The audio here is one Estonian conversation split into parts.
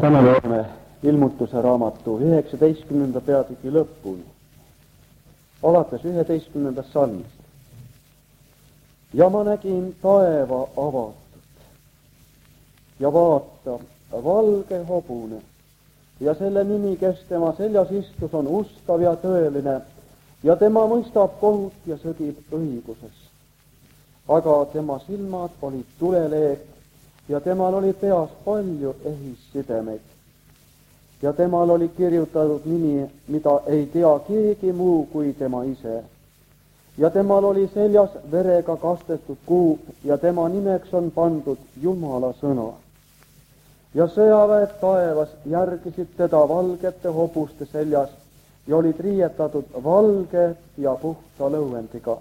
Täna loeme ilmutuse raamatu 19. peatüki lõpuni, alates 11. salmist. Ja ma nägin taeva avatud ja vaata, valge hobune ja selle nimi, kes tema seljas istus, on ustav ja tõeline ja tema mõistab kohut ja sõdib õiguses. Aga tema silmad olid tuleleek ja temal oli peas palju ehisidemeid. Ja temal oli kirjutatud nimi, mida ei tea keegi muu kui tema ise. Ja temal oli seljas verega kastetud kuup ja tema nimeks on pandud Jumala sõna. Ja sõjaväed taevas järgisid teda valgete hobuste seljas ja olid riietatud valge ja puhta lõuendiga.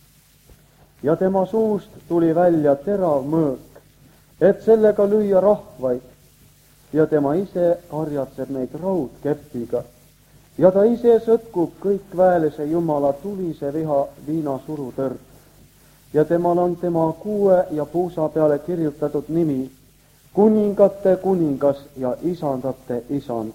Ja tema suust tuli välja terav mõõk, et sellega lüüa rahvaid, ja tema ise karjatseb neid raudkepiga. Ja ta ise sõtkub kõik väelise Jumala tulise viha viinasurutõrg. Ja temal on tema kuue ja puusa peale kirjutatud nimi, kuningate kuningas ja isandate isand.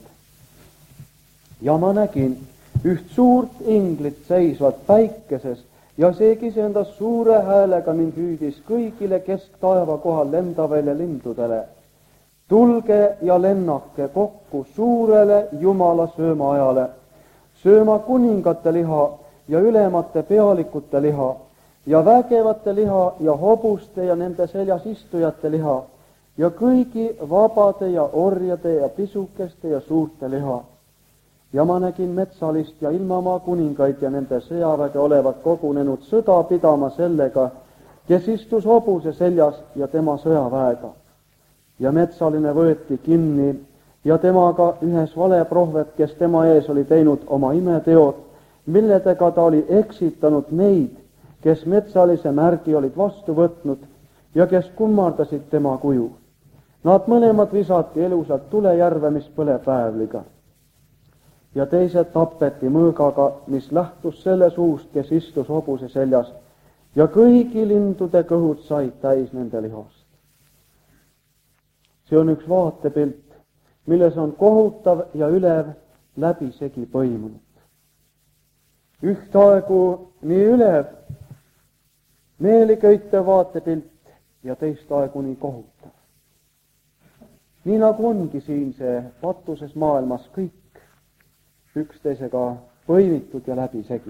Ja ma nägin üht suurt inglit seisvat päikeses, ja see kisendas suure häälega mind hüüdis kõigile kesktaeva kohal lendavatele lindudele. Tulge ja lennake kokku suurele Jumala söömaajale, sööma kuningate liha ja ülemate pealikute liha ja vägevate liha ja hobuste ja nende seljas istujate liha ja kõigi vabade ja orjade ja pisukeste ja suurte liha. Ja ma nägin metsalist ja ilmamaa kuningaid ja nende sõjaväge olevat kogunenud sõda pidama sellega, kes istus hobuse seljas ja tema sõjaväega. Ja metsaline võeti kinni ja temaga ühes valeprohvet, kes tema ees oli teinud oma imeteod, milledega ta oli eksitanud neid, kes metsalise märgi olid vastu võtnud ja kes kummardasid tema kuju. Nad mõlemad visati elusalt tulejärve, mis põleb väävliga. Ja teised tapeti mõõgaga, mis lähtus selle suust, kes istus hobuse seljas, ja kõigi lindude kõhud said täis nende lihast. See on üks vaatepilt, milles on kohutav ja ülev läbisegi põimunud. Ühtaegu nii ülev, meeliköitev vaatepilt ja teistaegu nii kohutav. Nii nagu ongi siin see patuses maailmas kõik üksteisega põimitud ja läbisegi.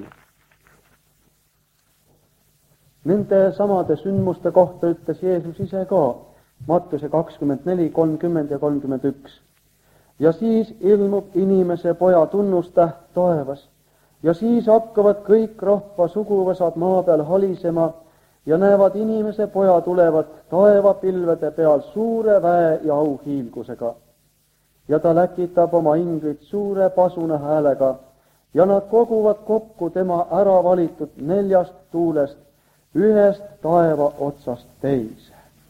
Nende samade sündmuste kohta ütles Jeesus ise ka, Mattuse 24, 30 ja 31. Ja siis ilmub inimese poja tunnustäht taevas ja siis hakkavad kõik rahva suguvõsad maa peal halisema ja näevad inimese poja tulevat taevapilvede peal suure väe ja auhiilgusega. Ja ta läkitab oma ingrid suure pasuna häälega ja nad koguvad kokku tema ära valitud 4 tuulest ühest taeva otsast teise.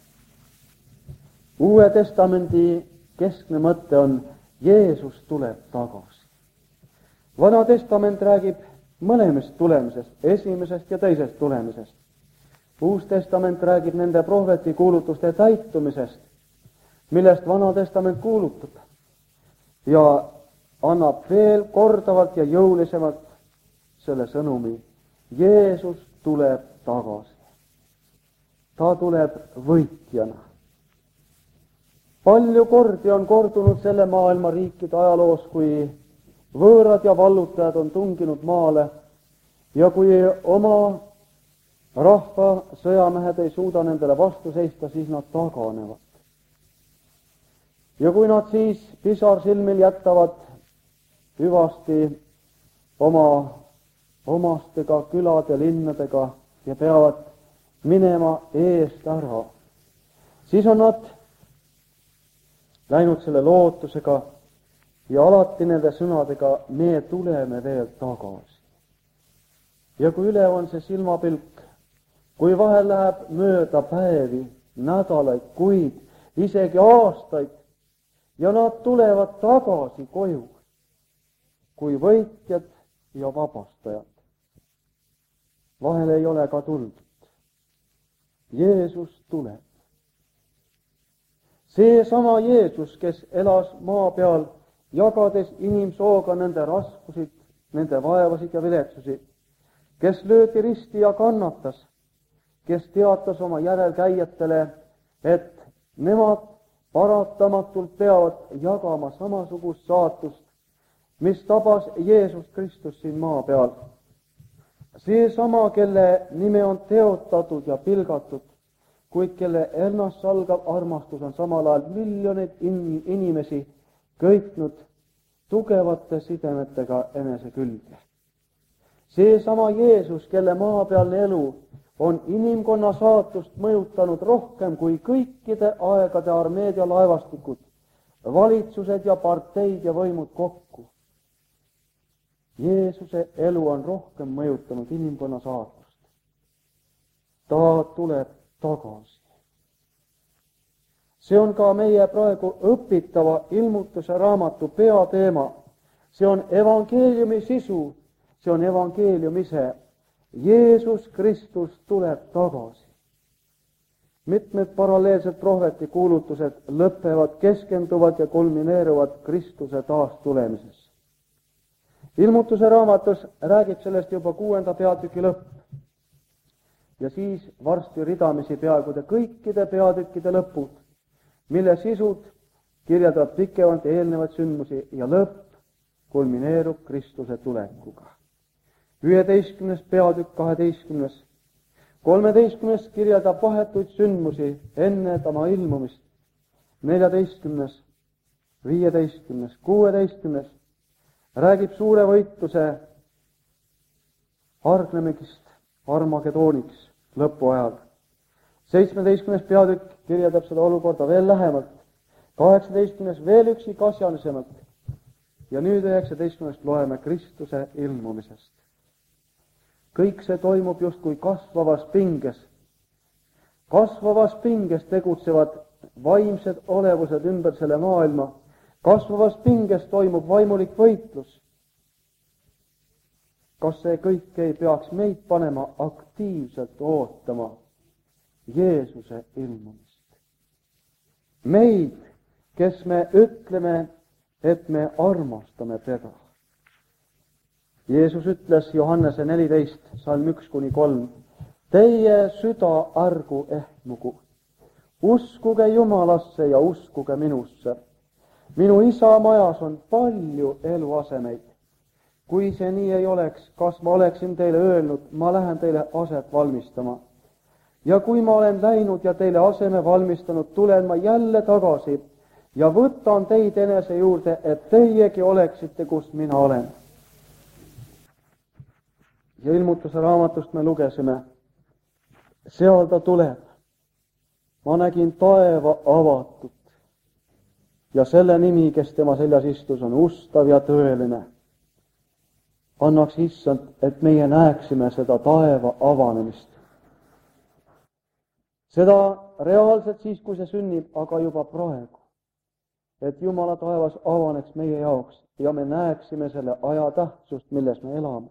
Uue testamendi keskne mõte on, Jeesus tuleb tagasi. Vana testament räägib mõlemast tulemisest, esimesest ja teisest tulemisest. Uus testament räägib nende prohveti kuulutuste täitumisest, millest Vana testament kuulutab. Ja annab veel kordavalt ja jõulisemalt selle sõnumi. Jeesus tuleb tagasi. Ta tuleb võitjana. Palju kordi on kordunud selle maailma riikide ajaloos, kui võõrad ja vallutajad on tunginud maale ja kui oma rahva sõjamehed ei suuda nendele vastu seista, siis nad taganevad. Ja kui nad siis pisarsilmil jätavad hüvasti oma omastega, külade, linnadega ja peavad minema eest ära, siis on nad läinud selle lootusega ja alati nende sõnadega, me tuleme veel tagasi. Ja kui üle on see silmapilk, kui vahel läheb mööda päevi, nädalaid, kuid, isegi aastaid, ja nad tulevad tagasi koju kui võitjad ja vabastajad. Vahel ei ole ka tuldud. Jeesus tuleb. seesama Jeesus, kes elas maa peal, jagades inimsooga nende raskusid, nende vaevasid ja viletsusi, kes löödi risti ja kannatas, kes teatas oma järelkäijatele, et nemad paratamatult peavad jagama samasugust saatust, mis tabas Jeesus Kristus siin maa peal. Seesama, kelle nime on teotatud ja pilgatud, kuid kelle ennastsalgav armastus on samal ajal miljoneid inimesi köitnud tugevate sidemetega enese külge. Seesama Jeesus, kelle maapealne elu on inimkonna saatust mõjutanud rohkem kui kõikide aegade armeed ja laevastikud, valitsused ja parteid ja võimud kokku. Jeesuse elu on rohkem mõjutanud inimkonna saatust. Ta tuleb tagasi. See on ka meie praegu õpitava ilmutuse raamatu peateema. See on evangeeliumi sisu, see on evangeelium ise. Jeesus Kristus tuleb tagasi. Mitmed paralleelsed prohveti kuulutused lõpevad, keskenduvad ja kulmineeruvad Kristuse taastulemises. Ilmutuse raamatus räägib sellest juba 6. peatüki lõpp. Ja siis varsti ridamisi peaaegu kõikide peatükkide lõpud, mille sisud kirjeldavad pikemalt eelnevaid sündmusi ja lõpp kulmineerub Kristuse tulekuga. 11. peatükk 12. 13. kirjeldab vahetuid sündmusi enne tema ilmumist. 14. 15. 16. räägib suure võitluse hargnemist Armagedooniks lõpu ajal. 17. peatükk kirjeldab seda olukorda veel lähemalt. 18. veel üksikasjalisemalt. Ja nüüd 19. loeme Kristuse ilmumisest. Kõik see toimub justkui kasvavas pinges. Kasvavas pinges tegutsevad vaimsed olevused ümber selle maailma. Kasvavas pinges toimub vaimulik võitlus. Kas see kõik ei peaks meid panema aktiivselt ootama Jeesuse ilmumist? Meid, kes me ütleme, et me armastame teda. Jeesus ütles Johannese 14, salm 1-3. Teie süda ärgu ehmugu. Uskuge Jumalasse ja uskuge minusse. Minu isa majas on palju eluasemeid. Kui see nii ei oleks, kas ma oleksin teile öelnud, ma lähen teile aset valmistama. Ja kui ma olen läinud ja teile aseme valmistanud, tulen ma jälle tagasi ja võtan teid enese juurde, et teiegi oleksite, kus mina olen. Ja ilmutuse raamatust me lugesime, seal ta tuleb. Ma nägin taeva avatud ja selle nimi, kes tema seljas istus, on ustav ja tõeline. Annaks issand, et meie näeksime seda taeva avanemist. Seda reaalselt siis, kui see sünnib, aga juba praegu. Et Jumala taevas avaneks meie jaoks ja me näeksime selle aja tähtsust, milles me elame.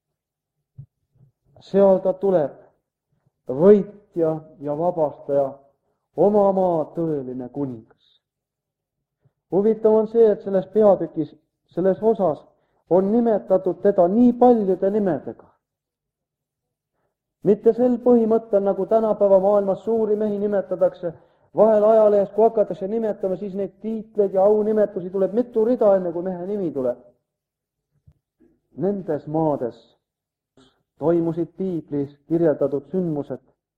Seal ta tuleb, võitja ja vabastaja, oma maa tõeline kuningas. Huvitav on see, et selles peatükis, selles osas on nimetatud teda nii paljude nimedega. Mitte sel põhimõttel, nagu tänapäeva maailmas suuri mehi nimetatakse, vahel ajalehes, kui hakatakse nimetama, siis neid tiitleid ja aunimetusi tuleb mitu rida, enne kui mehe nimi tuleb. Nendes maades toimusid piiblis kirjeldatud sündmused.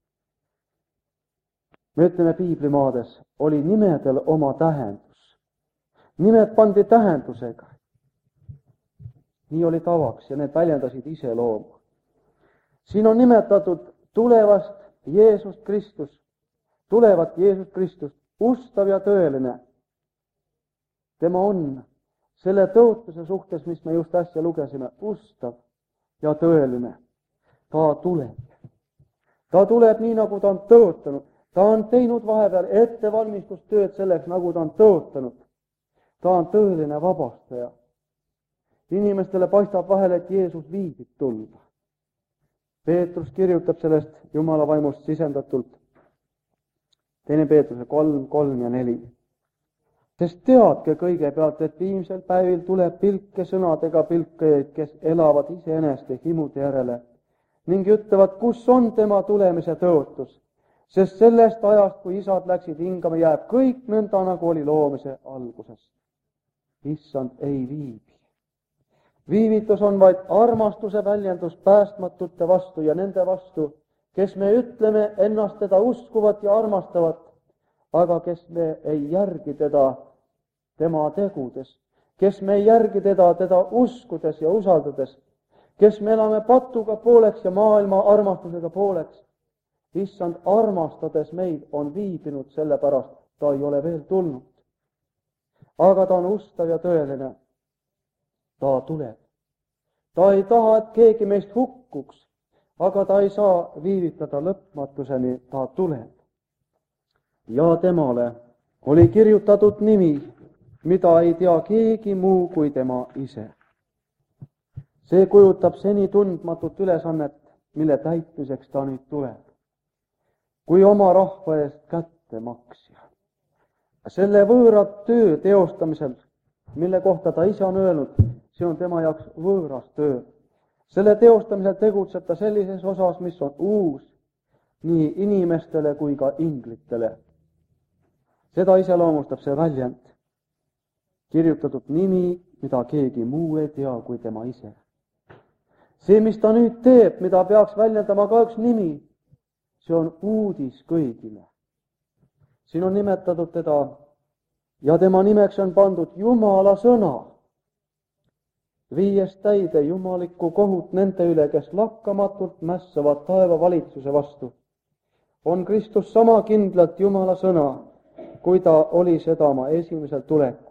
Me ütleme piiblimaades, oli nimedel oma tähendus. Nimed pandi tähendusega. Nii oli tavaks ja need väljendasid iseloomu. Siin on nimetatud tulevast Jeesust Kristus, tulevat Jeesus Kristust, ustav ja tõeline. Tema on selle tõotuse suhtes, mis me just äsja lugesime, ustav ja tõeline. Ta tuleb. Ta tuleb nii, nagu ta on tõotanud. Ta on teinud vahepeal ettevalmistustööd selleks, nagu ta on tõotanud. Ta on tõeline vabastaja. Inimestele paistab vahel, et Jeesus viibib tulla. Peetrus kirjutab sellest Jumala vaimust sisendatult. 2 Peetruse 3, 3 ja 4. Sest teadke kõigepealt, et viimsel päevil tuleb pilkesõnadega pilkajaid, kes elavad iseeneste himude järele ning ütlevad, kus on tema tulemise tõotus, sest sellest ajast, kui isad läksid hingama, jääb kõik nõnda, nagu oli loomise alguses. Issand ei viibi. Viivitus on vaid armastuse väljendus päästmatute vastu ja nende vastu, kes me ütleme ennast teda uskuvat ja armastavat, aga kes me ei järgi teda tema tegudes, kes me ei järgi teda uskudes ja usaldades, kes me elame patuga pooleks ja maailma armastusega pooleks. Issand armastades meid on viibinud, sellepärast ta ei ole veel tulnud. Aga ta on ustav ja tõeline. Ta tuleb. Ta ei taha, et keegi meist hukkuks, aga ta ei saa viivitada lõpmatuseni, ta tuleb. Ja temale oli kirjutatud nimi, mida ei tea keegi muu kui tema ise. See kujutab seni tundmatut ülesannet, mille täitmiseks ta nüüd tuleb. Kui oma rahva eest kätte maksja. Selle võõra töö teostamisel, mille kohta ta ise on öelnud, see on tema jaoks võõras töö. Selle teostamisel tegutseb ta sellises osas, mis on uus nii inimestele kui ka inglitele. Seda iseloomustab see väljend. Kirjutatud nimi, mida keegi muu ei tea kui tema ise. See, mis ta nüüd teeb, mida peaks väljendama ka üks nimi, see on uudis kõigile. Siin on nimetatud teda ja tema nimeks on pandud Jumala sõna, viies täide jumalikku kohut nende üle, kes lakkamatult mässavad taeva valitsuse vastu. On Kristus sama kindlalt Jumala sõna, kui ta oli seda oma esimesel tulekul.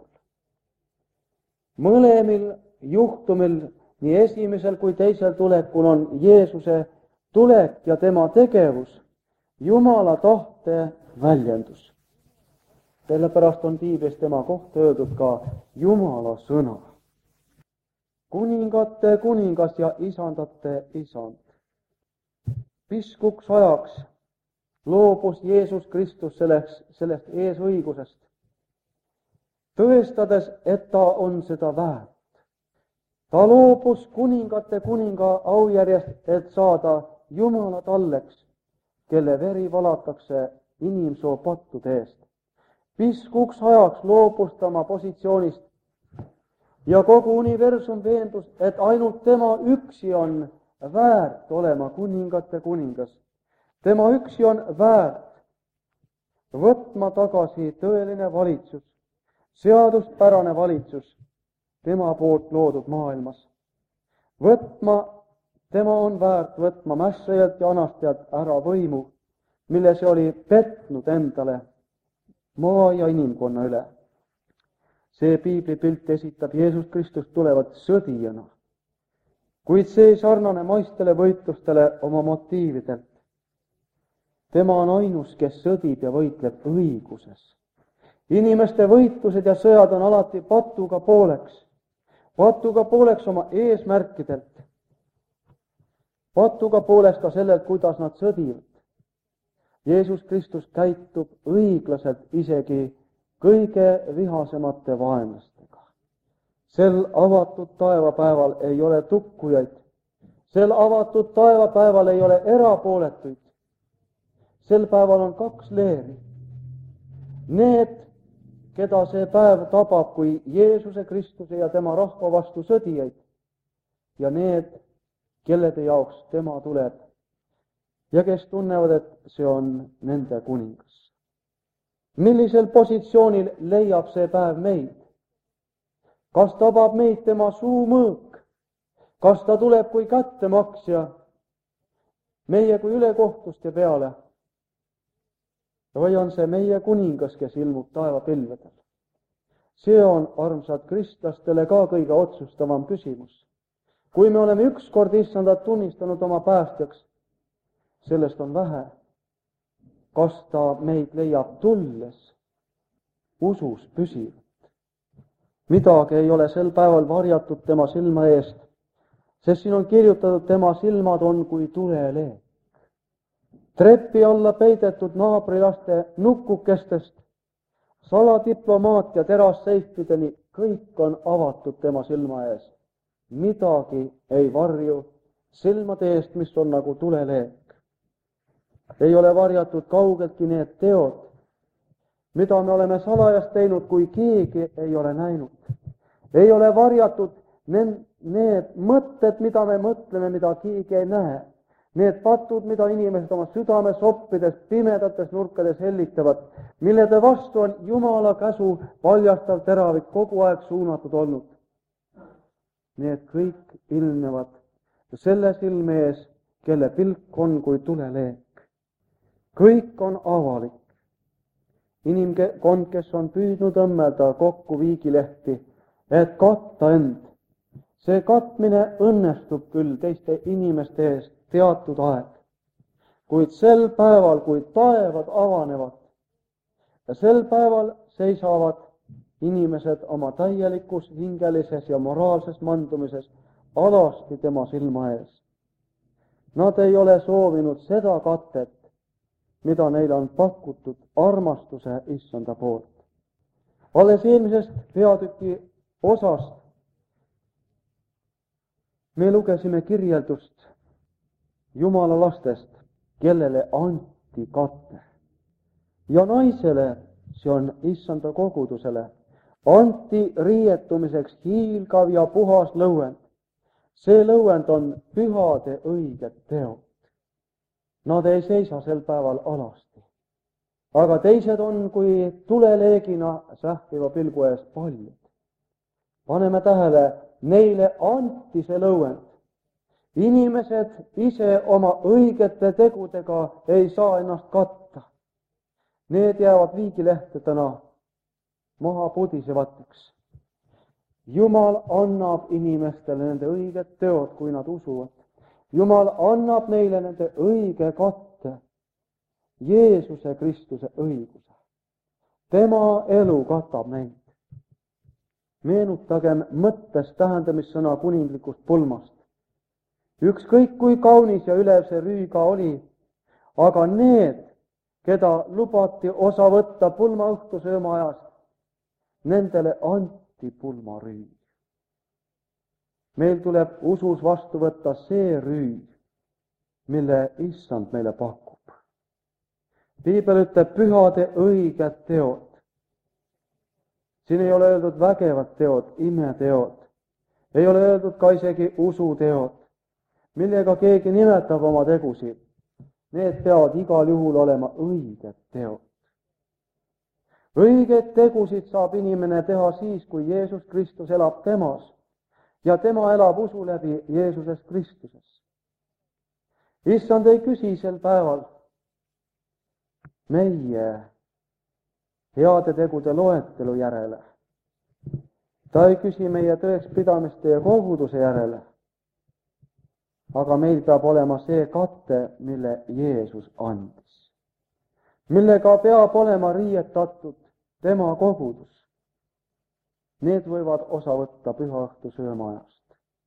Mõlemil juhtumil, nii esimesel kui teisel tulekul, on Jeesuse tulek ja tema tegevus Jumala tahte väljendus. Sellepärast on Piiblis tema kohta öeldud ka Jumala sõna. Kuningate kuningas ja isandate isand. Piskuks ajaks loobus Jeesus Kristus sellest eesõigusest, tõestades, et ta on seda väärt. Ta loobus kuningate kuninga aujärjest, et saada Jumala talleks, kelle veri valatakse inimsoo pattude eest. Piskuks ajaks loobus ta oma positsioonist ja kogu universum veendus, et ainult tema üksi on väärt olema kuningate kuningas. Tema üksi on väärt võtma tagasi tõeline valitsus, seaduspärane valitsus tema poolt loodud maailmas. Tema on väärt võtma mässajalt ja anastajalt ära võimu, mille see oli petnud endale maa ja inimkonna üle. See piiblipilt esitab Jeesus Kristust tulevat sõdijana, kuid see ei sarnane maistele võitlustele oma motiividelt. Tema on ainus, kes sõdib ja võitleb õiguses. Inimeste võitlused ja sõjad on alati patuga pooleks oma eesmärkidelt, patuga pooleks ka sellelt, kuidas nad sõdivad. Jeesus Kristus käitub õiglaselt isegi kõige vihasemate vaenlastega. Sel avatud taevapäeval ei ole tukkujaid, sel avatud taevapäeval ei ole erapooletuid. Sel päeval on kaks leeri. Need, keda see päev tabab kui Jeesuse Kristuse ja tema rahva vastu sõdijaid, ja need, kellede jaoks tema tuleb ja kes tunnevad, et see on nende kuningas. Millisel positsioonil leiab see päev meid? Kas tabab meid tema suumõõk? Kas ta tuleb kui kättemaksja meie kui ülekohtuste peale? Või on see meie kuningas, kes ilmub taevapilvedel? See on armsad kristlastele ka kõige otsustavam küsimus. Kui me oleme ükskord Issandat tunnistanud oma päästjaks, sellest on vähe. Kas ta meid leiab tulles usus püsivat? Midagi ei ole sel päeval varjatud tema silma eest, sest siin on kirjutatud, tema silmad on kui tuleleek. trepi alla peidetud naabrilaste nukukestest saladiplomaatia terasseifideni, kõik on avatud tema silma ees. Midagi ei varju silmade eest, mis on nagu tuleleek. Ei ole varjatud kaugeltki need teod, mida me oleme salajas teinud, kui keegi ei ole näinud. Ei ole varjatud need mõtted, mida me mõtleme, mida keegi ei näe. Need patud, mida inimesed oma südames oppides, pimedates nurkades hellitavad, millede vastu on Jumala käsu paljastav teravik kogu aeg suunatud olnud. Need kõik ilmnevad selle silme ees, kelle pilk on kui tuleleek. Kõik on avalik. Inimkond, kes on püüdnud õmmelda kokku viigilehti, et katta end. See katmine õnnestub küll teiste inimeste eest teatud aeg. Kuid sel päeval, kui taevad avanevad ja sel päeval seisavad inimesed oma täielikus, hingelises ja moraalses mandumises alasti tema silma ees. Nad ei ole soovinud seda katet, mida neile on pakutud armastuse issanda poolt. Alles eelmisest peatüki osast me lugesime kirjeldust Jumala lastest, kellele anti kate. Ja naisele, see on issanda kogudusele, anti riietumiseks hiilgav ja puhas lõuend. See lõuend on pühade õiged teod. Nad ei seisa sel päeval alasti. Aga teised on kui tuleleegina sähviva pilgu ees paljud. Paneme tähele, neile anti see lõuend. Inimesed ise oma õigete tegudega ei saa ennast katta. Need jäävad viigilehtedena maha pudisevateks. Jumal annab inimestele nende õiged teod, kui nad usuvad. Jumal annab neile nende õige katte, Jeesuse Kristuse õiguse. Tema elu katab neid. Meenutagem mõttes tähendamissõna kuninglikust pulmast. Ükskõik kui kaunis ja ülev see rüü ka oli, aga need, keda lubati osa võtta pulmaõhtusööma ajast, nendele anti pulmarüü. Meil tuleb usus vastu võtta see rüü, mille issand meile pakub. Piibel ütleb pühade õiged teod. Siin ei ole öeldud vägevad teod, imeteod. Ei ole öeldud ka isegi usuteod, millega keegi nimetab oma tegusid. Need peavad igal juhul olema õiged teod. Õigeid tegusid saab inimene teha siis, kui Jeesus Kristus elab temas ja tema elab usu läbi Jeesuses Kristuses. Issand ei küsi sel päeval meie heade tegude loetelu järele. Ta ei küsi meie tõekspidamiste ja koguduse järele. Aga meil peab olema see katte, mille Jeesus andis. Millega peab olema riietatud tema kogudus. Need võivad osa võtta pühaõhtusööma ajast.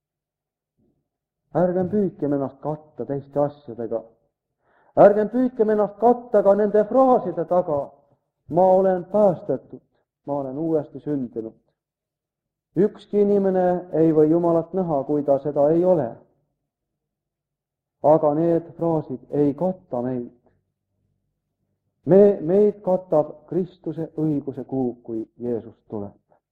Ärgem püüdkem ennast katta teiste asjadega. Ärgem püüdkem ennast katta ka nende fraaside taga. Ma olen päästetud, ma olen uuesti sündinud. Ükski inimene ei või Jumalat näha, kui ta seda ei ole. Aga need fraasid ei katta meid. Meid katab Kristuse õiguse kuub, kui Jeesus tuleb.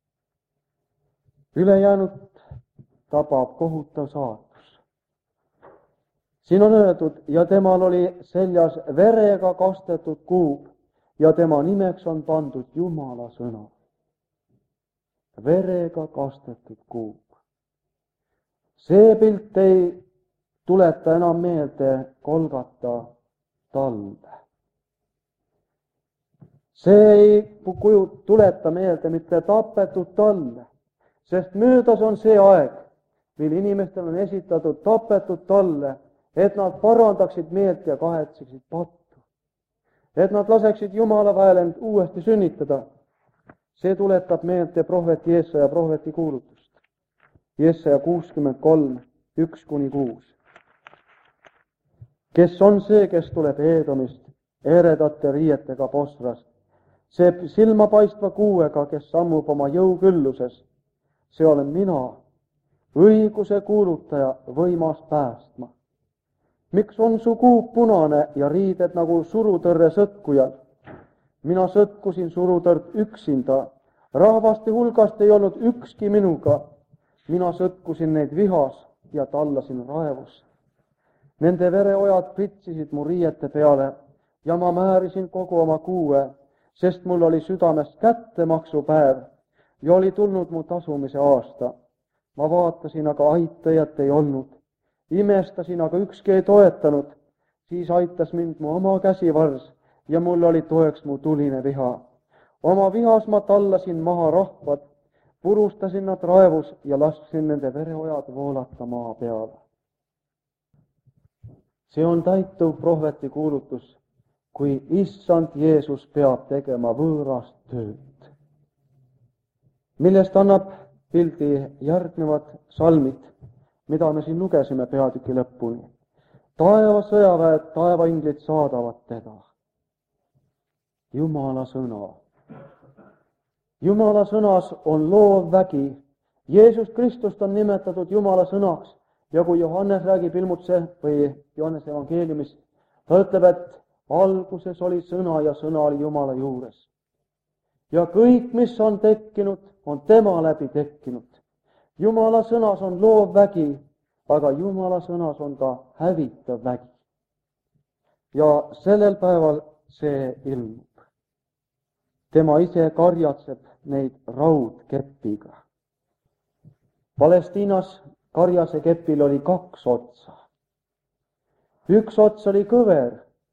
Ülejäänud tabab kohutav saatus. Siin on öeldud, ja temal oli seljas verega kastetud kuub ja tema nimeks on pandud Jumala sõna. Verega kastetud kuub. See pilt ei tuleta enam meelde Golgata talve. See ei tuleta meelde mitte tapetud talve, sest möödas on see aeg, mil inimestel on esitatud tapetud talle, et nad parandaksid meelt ja kahetseksid pattu. Et nad laseksid Jumala väel end uuesti sünnitada. See tuletab meelde prohveti Jesaja prohveti kuulutust. Jesaja 63, 1-6. kes on see, kes tuleb Eedomist eredate riietega Bosrast, see silmapaistva kuuega, kes sammub oma jõukülluses. See olen mina, õiguse kuulutaja, võimas päästma. Miks on su kuu punane ja riided nagu surutõrre sõtkujal? Mina sõtkusin surutõrg üksinda, rahvaste hulgast ei olnud ükski minuga. Mina sõtkusin neid vihas ja tallasin raevus. Nende vereojad pritsisid mu riiete peale ja ma määrisin kogu oma kuue, sest mul oli südames kättemaksupäev ja oli tulnud mu tasumise aasta. Ma vaatasin, aga aitajat ei olnud. Imestasin, aga ükski ei toetanud. Siis aitas mind mu oma käsivars ja mul oli toeks mu tuline viha. Oma vihas ma tallasin maha rahvad, purustasin nad raevus ja lasksin nende vereojad voolata maa peale. See on täituv prohveti kuulutus, kui issand Jeesus peab tegema võõrast tööd, millest annab pildi järgnevad salmid, mida me siin lugesime peatüki lõpuni. Taeva sõjaväed, taevainglid saadavad teda. Jumala sõna. Jumala sõnas on loov vägi. Jeesus Kristust on nimetatud Jumala sõnaks ja kui Johannes räägib ilmutse või Johannese evangeeliumis, ta ütleb, et alguses oli sõna ja sõna oli Jumala juures. Ja kõik, mis on tekkinud, on tema läbi tekkinud. Jumala sõnas on loov vägi, aga Jumala sõnas on ka hävitav vägi. Ja sellel päeval see ilmub. Tema ise karjatseb neid raudkepiga. Palestiinas karjase kepil oli 2 otsa. Üks ots oli kõver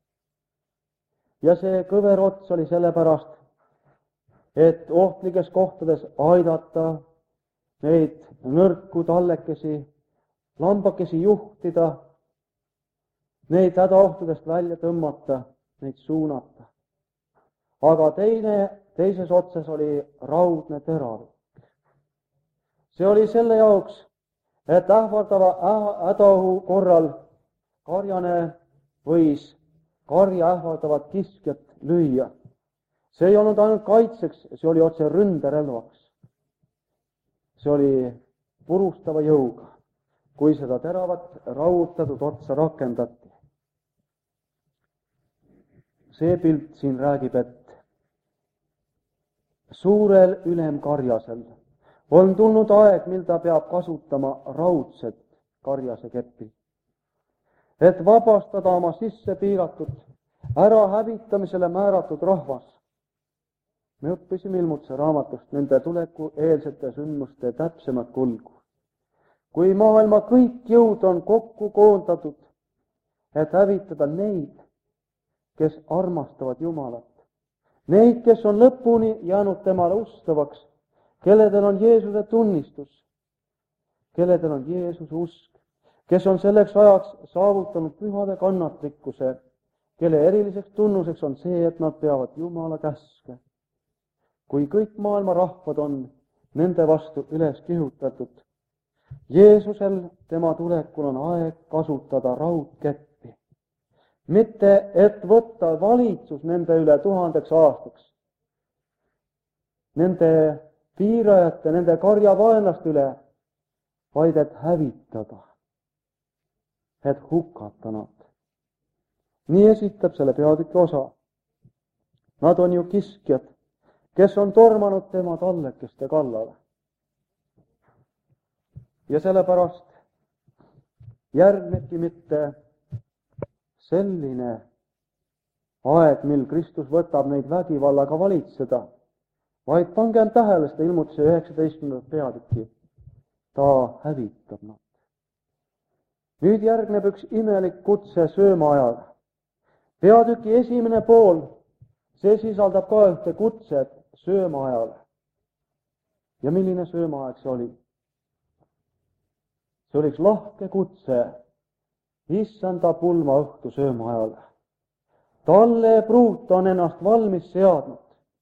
ja see kõver ots oli sellepärast, et ohtlikes kohtades aidata neid nõrku tallekesi, lambakesi juhtida, neid hädaohtudest välja tõmmata, neid suunata. Aga teises otsas oli raudne teravik. See oli selle jaoks, et ähvardava hädaohu korral karjane võis karja ähvardavat kiskjat lüüa. See ei olnud ainult kaitseks, see oli otse ründerelvaks. See oli purustava jõuga, kui seda teravat raudtatud otsa rakendati. See pilt siin räägib, et suurel ülemkarjasel on tulnud aeg, mil ta peab kasutama raudset karjase keppi, et vabastada oma sisse piiratud, ära hävitamisele määratud rahvas. Me õppisime ilmutuse raamatust nende tuleku eelsete sündmuste täpsemat kulgu. Kui maailma kõik jõud on kokku koondatud, et hävitada neid, kes armastavad Jumalat, neid, kes on lõpuni jäänud temale ustavaks, kelledel on Jeesuse tunnistus, kelledel on Jeesuse usk, kes on selleks ajaks saavutanud pühade kannatlikkuse, kelle eriliseks tunnuseks on see, et nad peavad Jumala käske. Kui kõik maailma rahvad on nende vastu üles kihutatud, Jeesusel tema tulekul on aeg kasutada raudkeppi. Mitte, et võtta valitsus nende üle 1000 aastaks, nende piirajate, nende karjavaenlaste üle, vaid et hävitada, et hukata nad. Nii esitab selle peatüki osa. Nad on ju kiskjad, kes on tormanud tema tallekeste kallale. Ja sellepärast järgnebki mitte selline aeg, mil Kristus võtab neid vägivallaga valitseda, vaid pangem tähele seda ilmutuse 19. peatükki. Ta hävitab nad. Nüüd järgneb üks imelik kutse söömaajale. Peatüki esimene pool, see sisaldab ka ühte kutset söömaajale. Ja milline söömaaeg see oli? See oli üks lahke kutse issanda pulma õhtu söömaajale. Talle pruut on ennast valmis seadnud.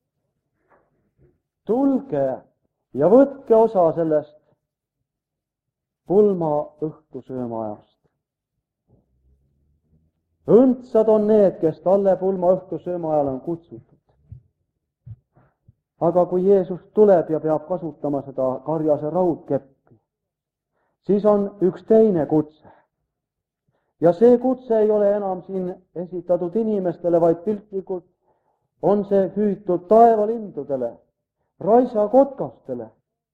Tulge ja võtke osa sellest pulma õhtu söömaajast. Õndsad on need, kes talle pulma õhtu sööma ajal on kutsutud. Aga kui Jeesus tuleb ja peab kasutama seda karjase raudkeppi, siis on üks teine kutse. Ja see kutse ei ole enam siin esitatud inimestele, vaid piltlikult on see hüütud taevalindudele, raisakotkastele.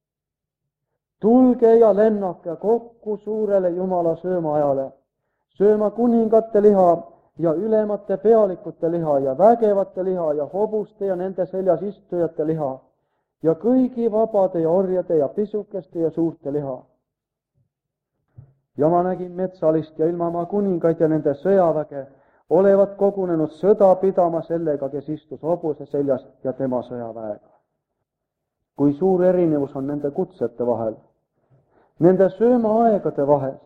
Tulge ja lennake kokku suurele Jumala söömaajale, sööma kuningate liha ja ülemate pealikute liha ja vägevate liha ja hobuste ja nende seljas istujate liha ja kõigi vabade ja orjade ja pisukeste ja suurte liha. Ja ma nägin metsalist ja ilmamaa kuningaid ja nende sõjaväge olevat kogunenud sõda pidama sellega, kes istus hobuse seljas ja tema sõjaväega. Kui suur erinevus on nende kutsete vahel, nende söömaaegade vahel.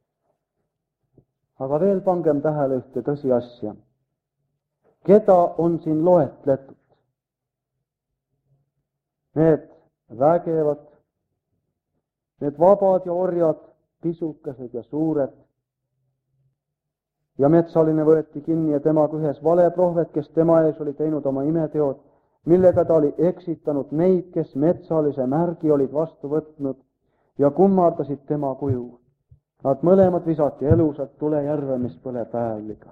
Aga veel pangem tähele ühte tõsiasja. Keda on siin loetletud? Need vägevad, need vabad ja orjad, pisukesed ja suured. Ja metsaline võeti kinni ja temaga ühes valeprohvet, kes tema ees oli teinud oma imeteod, millega ta oli eksitanud neid, kes metsalise märgi olid vastu võtnud ja kummardasid tema kuju. Nad mõlemad visati elusalt tulejärve, mis põleb päevliga.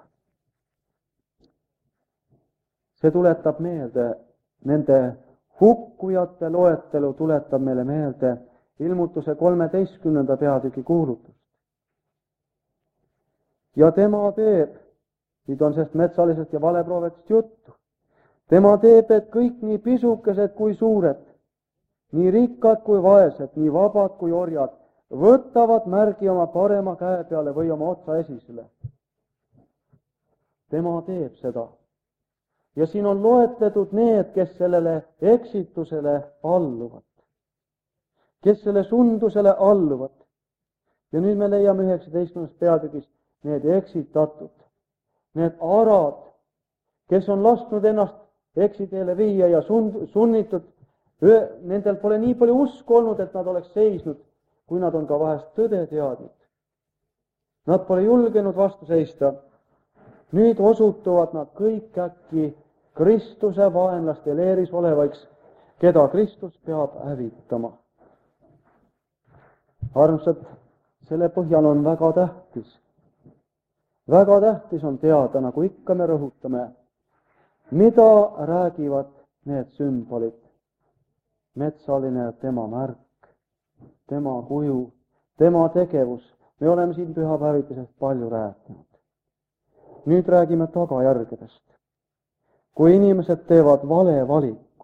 See tuletab meelde, nende hukkujate loetelu tuletab meile meelde Ilmutuse 13. peatüki kuulutust. Ja tema teeb, nüüd on sest metsalisest ja valeprohvetist juttu, tema teeb, et kõik nii pisukesed kui suured, nii rikkad kui vaesed, nii vabad kui orjad, võtavad märgi oma parema käe peale või oma otsa esisele. Tema teeb seda. Ja siin on loetletud need, kes sellele eksitusele alluvad, kes selle sundusele alluvad. Ja nüüd me leiame 19. peatükis need eksitatud, need arad, kes on lasknud ennast eksiteele viia ja sunnitud, nendel pole nii palju usku olnud, et nad oleks seisnud, kui nad on ka vahest tõde teadnud. Nad pole julgenud vastu seista. Nüüd osutuvad nad kõik äkki Kristuse vaenlaste leeris olevaiks, keda Kristus peab hävitama. Armsad, selle põhjal on väga tähtis on teada, nagu ikka me rõhutame, mida räägivad need sümbolid. Metsaline tema märk, tema kuju, tema tegevus. Me oleme siin pühapäevitusest palju rääkinud. Nüüd räägime tagajärgedest. Kui inimesed teevad vale valiku,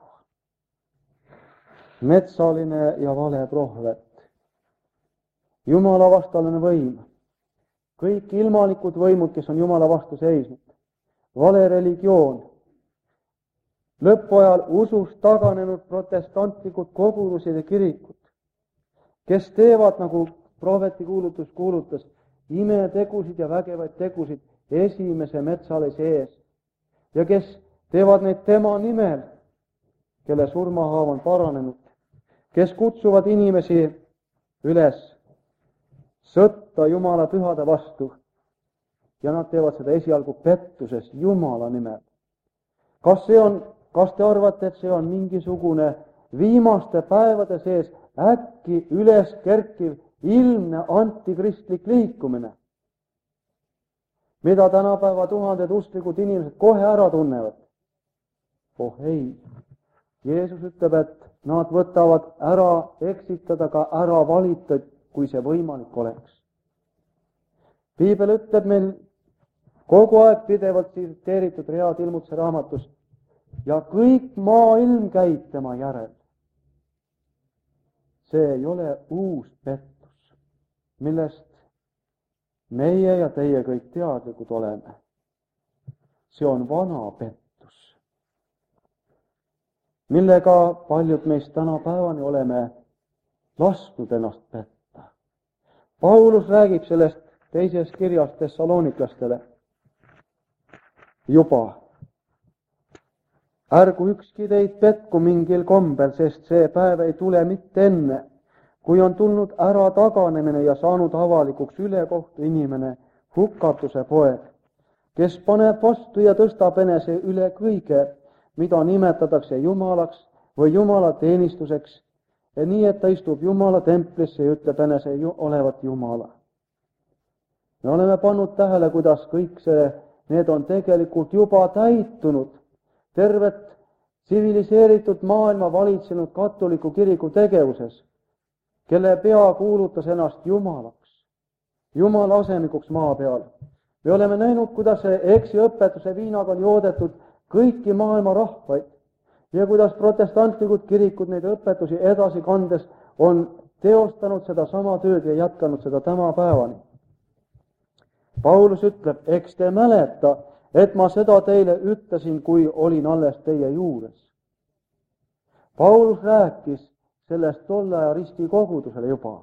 metsaline ja vale prohvet, Jumala vastane võim, kõik ilmalikud võimud, kes on Jumala vastu seisnud, vale religioon, lõpuajal usust taganenud protestantlikud kogudused ja kirikud, kes teevad, nagu prohveti kuulutus kuulutas, imetegusid ja vägevaid tegusid esimese metsalise ees ja kes teevad neid tema nimel, kelle surmahaav on paranenud, kes kutsuvad inimesi üles sõtta Jumala pühade vastu ja nad teevad seda esialgu pettuses Jumala nimel. Kas te arvate, et see on mingisugune viimaste päevade sees äkki üles kerkiv ilmne antikristlik liikumine, mida tänapäeva tuhanded usklikud inimesed kohe ära tunnevad? Oh ei, Jeesus ütleb, et nad võtavad ära eksitada ka ära valitud, kui see võimalik oleks. Piibel ütleb meil kogu aeg pidevalt tsiteeritud read Ilmutuse raamatust ja kõik maailm käib tema järel. See ei ole uus pettus, millest meie ja teie kõik teadlikud oleme. See on vana pettus, millega paljud meist tänapäevani oleme lasknud ennast petta. Paulus räägib sellest teises kirjas Thessaloniklastele juba. Ärgu ükski teid petku mingil kombel, sest see päev ei tule mitte enne, kui on tulnud ära taganemine ja saanud avalikuks ülekohtu inimene, hukatuse poeg, kes paneb vastu ja tõstab enese üle kõige, mida nimetatakse Jumalaks või Jumala teenistuseks, ja nii, et ta istub Jumala templisse ja ütleb enese olevat Jumala. Me oleme pannud tähele, kuidas kõik need on tegelikult juba täitunud. Tervet tsiviliseeritud maailma valitsenud katoliku kiriku tegevuses, kelle pea kuulutas ennast Jumalaks, Jumala asemikuks maa peal. Me oleme näinud, kuidas eksiõpetuse viinaga on joodetud kõiki maailma rahvaid ja kuidas protestantlikud kirikud neid õpetusi edasi kandes on teostanud seda sama tööd ja jätkanud seda tänapäevani. Paulus ütleb, eks te mäleta, et ma seda teile ütlesin, kui olin alles teie juures. Paulus rääkis sellest tolle aja ristikogudusele juba.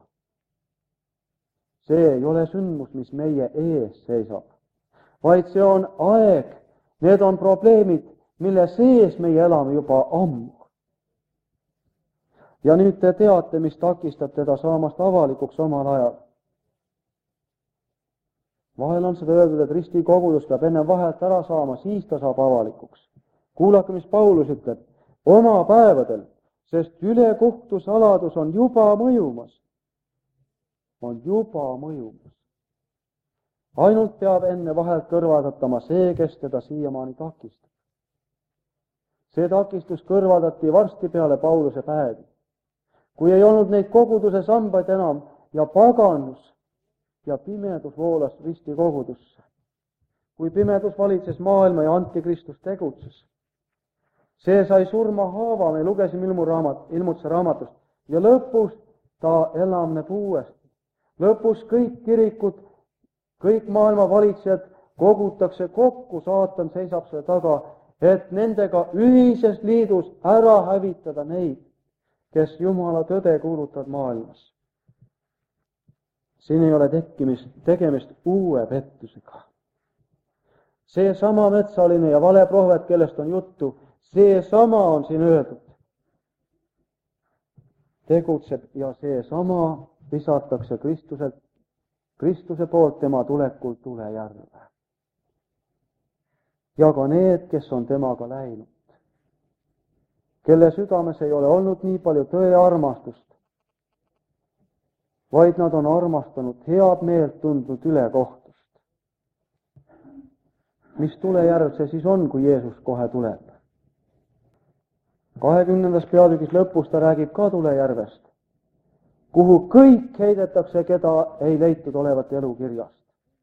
See ei ole sündmus, mis meie ees seisab, vaid see on aeg, need on probleemid, mille sees meie elame juba ammu. Ja nüüd te teate, mis takistab teda saamast avalikuks omal ajal. Vahel on seda öeldud, et ristikogudus peab enne vahelt ära saama, siis ta saab avalikuks. Kuulake, mis Paulus ütleb, oma päevadel, sest ülekohtu saladus on juba mõjumas. On juba mõjumas. Ainult peab enne vahelt kõrvaldatama see, kes teda siiamaani takistab. See takistus kõrvaldati varsti peale Pauluse päevi. Kui ei olnud neid koguduse sambaid enam ja paganus ja pimedus voolas ristikogudusse. Kui pimedus valitses maailma ja antikristus tegutses. See sai surmahaava, me lugesime ilmutuse raamatust, ja lõpus ta elavneb uuesti. Lõpus kõik kirikud, kõik maailma valitsejad kogutakse kokku, saatan seisab selle taga, et nendega ühises liidus ära hävitada neid, kes Jumala tõde kuulutavad maailmas. Siin ei ole tegemist uue pettusega. See sama metsaline ja valeprohvet, kellest on juttu, see sama on siin öeldud. Tegutseb ja see sama visatakse Kristuse poolt tema tulekul tulejärve. Ja ka need, kes on temaga läinud, kelle südames ei ole olnud nii palju tõe armastust, vaid nad on armastanud head meelt tundnud ülekohtust. Mis tulejärv see siis on, kui Jeesus kohe tuleb? 20. peatükis lõpus ta räägib ka tulejärvest, kuhu kõik heidetakse, keda ei leitud olevat elukirjast.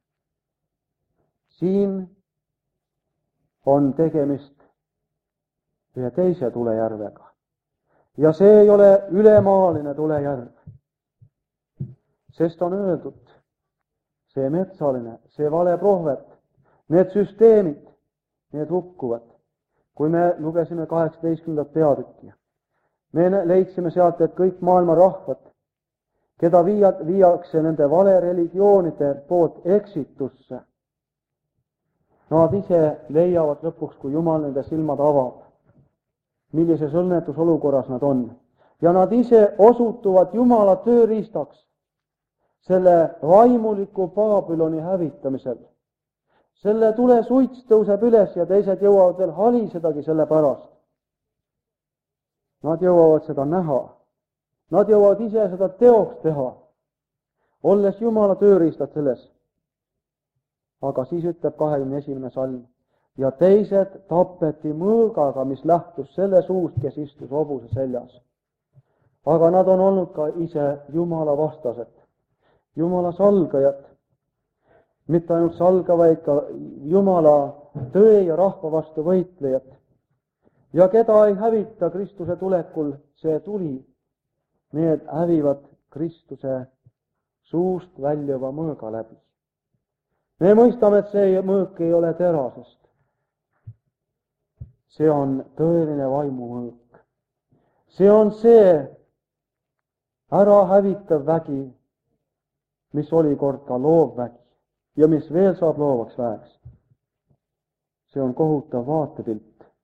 Siin on tegemist ühe teise tulejärvega. Ja see ei ole ülemaaline tulejärv, sest on öeldud, see metsaline, see valeprohvet, need süsteemid, need hukkuvad. Kui me lugesime 18. peatükki, me leidsime sealt, et kõik maailma rahvad, keda viiakse nende valereligioonide poolt eksitusse, nad ise leiavad lõpuks, kui Jumal nende silmad avab, millises õnnetusolukorras nad on. Ja nad ise osutuvad Jumala tööriistaks selle vaimuliku Babyloni hävitamisel. Selle tulesuits tõuseb üles ja teised jõuavad veel halisedagi selle pärast. Nad jõuavad seda näha. Nad jõuavad ise seda teoks teha, olles Jumala tööriistad selles. Aga siis ütleb 21. salm, ja teised tapeti mõõgaga, mis lähtus selle suust, kes istus hobuse seljas. Aga nad on olnud ka ise Jumala vastased, Jumala salgajad, mitte ainult salga, vaid ka Jumala tõe ja rahva vastu võitlejad. Ja keda ei hävita Kristuse tulekul see tuli, need hävivad Kristuse suust väljuva mõõga läbi. Me mõistame, et see mõõk ei ole terasest. See on tõeline vaimumõõk. See on see ära hävitav vägi, mis oli kord ka loovvägi ja mis veel saab loovaks väeks. See on kohutav vaatepilt.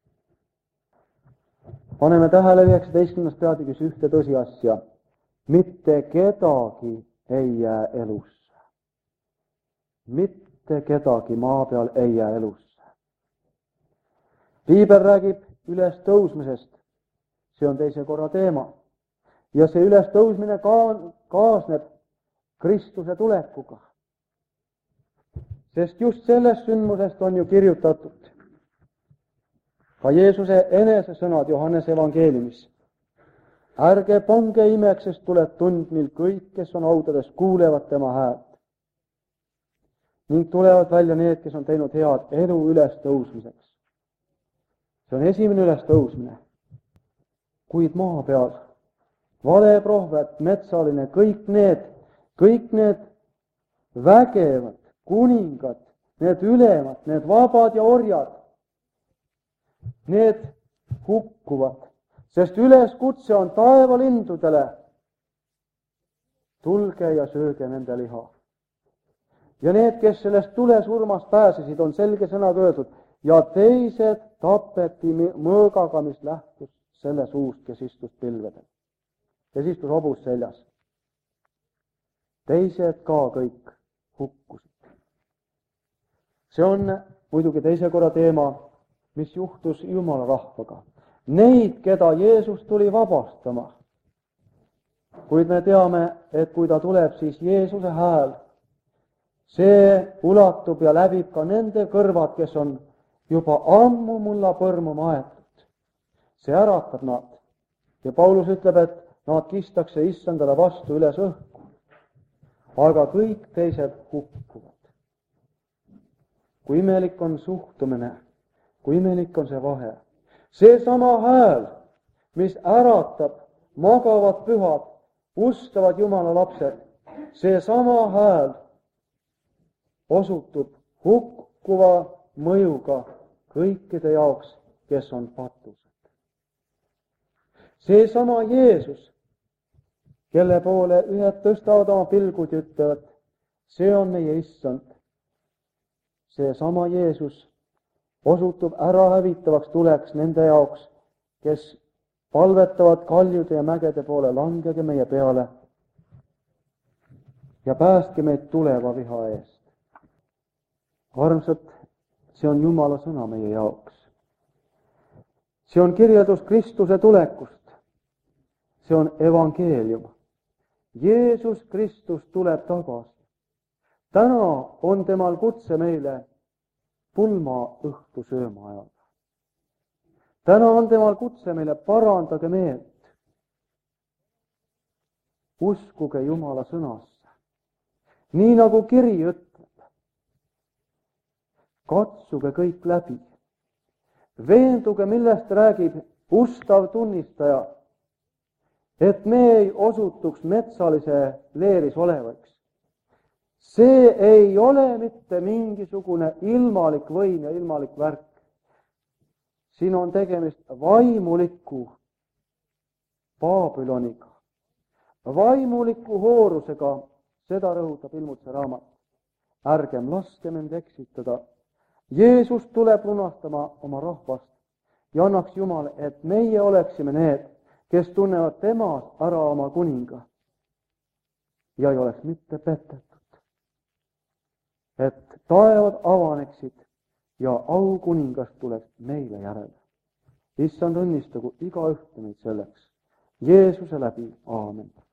Paneme tähele 19. peatükis ühte tõsiasja. Mitte kedagi ei jää elusse. Mitte mitte kedagi maa peal ei jää elusse. Piibel räägib ülestõusmisest. See on teise korra teema. Ja see ülestõusmine kaasneb Kristuse tulekuga. Sest just sellest sündmusest on ju kirjutatud ka Jeesuse enesesõnad Johannese evangeeliumis. Ärge pange imeks, sest tuleb tund, mil kõik, kes on haudades, kuulevad tema häält. Ning tulevad välja need, kes on teinud head elu ülestõusmiseks. See on esimene ülestõusmine. Kuid maa peal valeprohvet, metsaline, kõik need vägevad, kuningad, need ülemad, need vabad ja orjad, need hukkuvad, sest üleskutse on taevalindudele. Tulge ja sööge nende liha. Ja need, kes sellest tulesurmast pääsesid, on selge sõnaga öeldud, ja teised tapeti mõõgaga, mis lähtus selle suust, kes istus pilvedel, kes istus hobus seljas. Teised ka kõik hukkusid. See on muidugi teise korra teema, mis juhtus Jumala rahvaga. Neid, keda Jeesus tuli vabastama. Kuid me teame, et kui ta tuleb, siis Jeesuse hääl, see ulatub ja läbib ka nende kõrvad, kes on juba ammu mulla põrmu maetud. See äratab nad. Ja Paulus ütleb, et nad kistakse issandale vastu üles õhku. Aga kõik teised hukkuvad. Kui imelik on suhtumine, kui imelik on see vahe. See sama hääl, mis äratab magavad pühad, ustavad Jumala lapsed, see sama hääl osutub hukkuva mõjuga kõikide jaoks, kes on patused. See sama Jeesus, kelle poole ühed tõstavad oma pilgud ja ütlevad, see on meie issand. See sama Jeesus osutub ära hävitavaks tuleks nende jaoks, kes palvetavad kaljude ja mägede poole, langege meie peale ja päästke meid tuleva viha eest. Armsad, see on Jumala sõna meie jaoks. See on kirjeldus Kristuse tulekust. See on evangeelium. Jeesus Kristus tuleb tagasi. Täna on temal kutse meile pulma õhtu sööma ajal. Täna on temal kutse meile parandage meelt. Uskuge Jumala sõnasse. Nii nagu kiri ütleb. Katsuge kõik läbi. Veenduge, millest räägib ustav tunnistaja, et me ei osutuks metsalise leeris olevaks. See ei ole mitte mingisugune ilmalik võim ja ilmalik värk. Siin on tegemist vaimuliku Babyloniga, vaimuliku hoorusega, seda rõhutab Ilmutuse raamat. Ärgem laskem end eksitada. Jeesus tuleb lunastama oma rahvast ja annaks Jumal, et meie oleksime need, kes tunnevad temas ära oma kuninga ja ei oleks mitte petetud. Et taevad avaneksid ja aukuningas tuleks meile järele. Issand õnnistagu igaühte meid selleks. Jeesuse läbi, aamen.